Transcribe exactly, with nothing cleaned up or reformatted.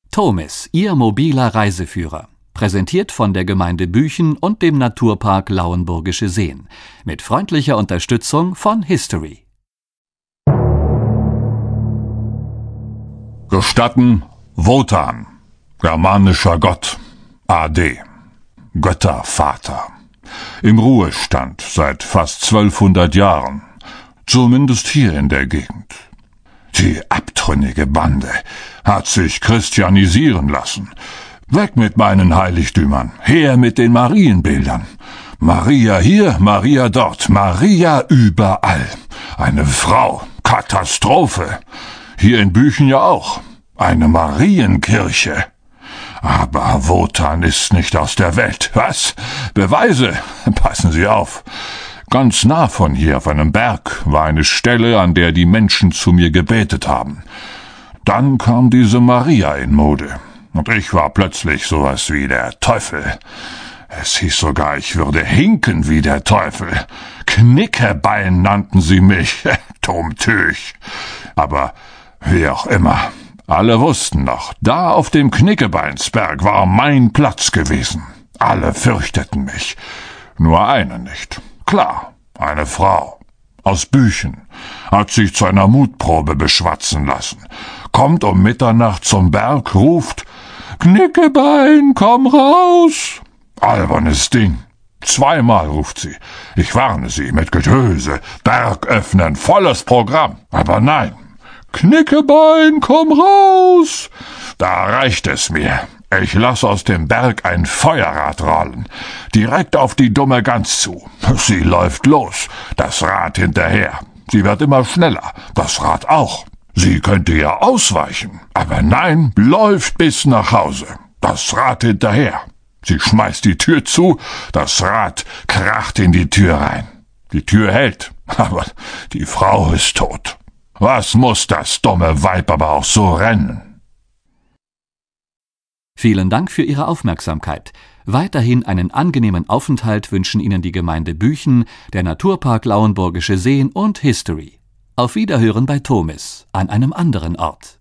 Tomis, Ihr mobiler Reiseführer. Präsentiert von der Gemeinde Büchen und dem Naturpark Lauenburgische Seen. Mit freundlicher Unterstützung von History. Gestatten Wotan, germanischer Gott, A D, Göttervater. Im Ruhestand seit fast zwölfhundert Jahren, zumindest hier in der Gegend. Die abtrünnige Bande hat sich christianisieren lassen. Weg mit meinen Heiligtümern, her mit den Marienbildern. Maria hier, Maria dort, Maria überall. Eine Frau, Katastrophe. Hier in Büchen ja auch. Eine Marienkirche. Aber Wotan ist nicht aus der Welt. Was? Beweise? Passen Sie auf. Ganz nah von hier auf einem Berg war eine Stelle, an der die Menschen zu mir gebetet haben. Dann kam diese Maria in Mode. Und ich war plötzlich sowas wie der Teufel. Es hieß sogar, ich würde hinken wie der Teufel. Knickebein nannten sie mich. Dummtüch. Aber wie auch immer. Alle wussten noch, da auf dem Knickebeinsberg war mein Platz gewesen. Alle fürchteten mich. Nur eine nicht. Klar, eine Frau. Aus Büchen. Hat sich zu einer Mutprobe beschwatzen lassen. Kommt um Mitternacht zum Berg, ruft, »Knickebein, komm raus!« Albernes Ding. Zweimal ruft sie. Ich warne sie mit Getöse, Berg öffnen, volles Programm. Aber nein. »Knickebein, komm raus!« Da reicht es mir. Ich lass aus dem Berg ein Feuerrad rollen. Direkt auf die dumme Gans zu. Sie läuft los, das Rad hinterher. Sie wird immer schneller, das Rad auch. Sie könnte ja ausweichen, aber nein, läuft bis nach Hause. Das Rad hinterher. Sie schmeißt die Tür zu, das Rad kracht in die Tür rein. Die Tür hält, aber die Frau ist tot. Was muss das dumme Weib aber auch so rennen? Vielen Dank für Ihre Aufmerksamkeit. Weiterhin einen angenehmen Aufenthalt wünschen Ihnen die Gemeinde Büchen, der Naturpark Lauenburgische Seen und History. Auf Wiederhören bei Tomis, an einem anderen Ort.